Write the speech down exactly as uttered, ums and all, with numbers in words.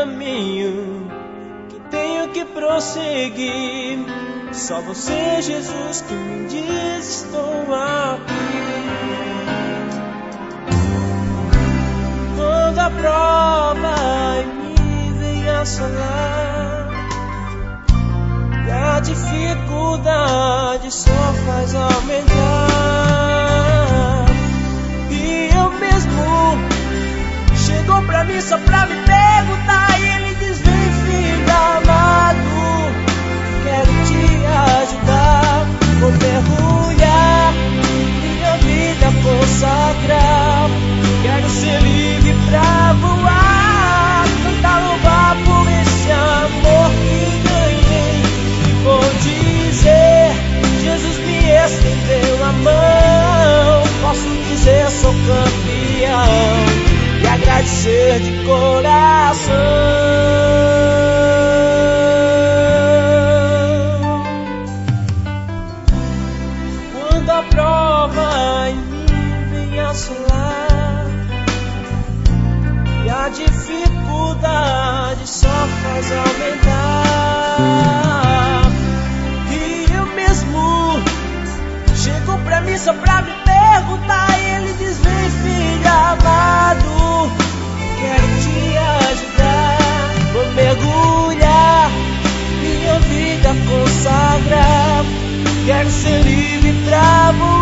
caminho que tenho que prosseguir. Só você, Jesus, que me diz: estou aqui. Quando a prova em mim vem assolar e a dificuldade só faz aumentar, e eu mesmo chegou pra mim só pra me perguntar, e ele diz: vem, filho amado, quero te ajudar. Vou mergulhar, minha vida consagrar. Quero ser livre pra voar, cantar, louvar por esse amor que ganhei. E vou dizer: Jesus me estendeu a mão. Posso dizer: sou campeão, e agradecer de coração. Quando a prova em mim vem assolar e a dificuldade só faz aumentar, e eu mesmo chego pra mim só pra me perguntar, e ele diz: vem, filho amado, quero te ajudar. Vou mergulhar, minha vida consagrar. Quero ser livre pra voar.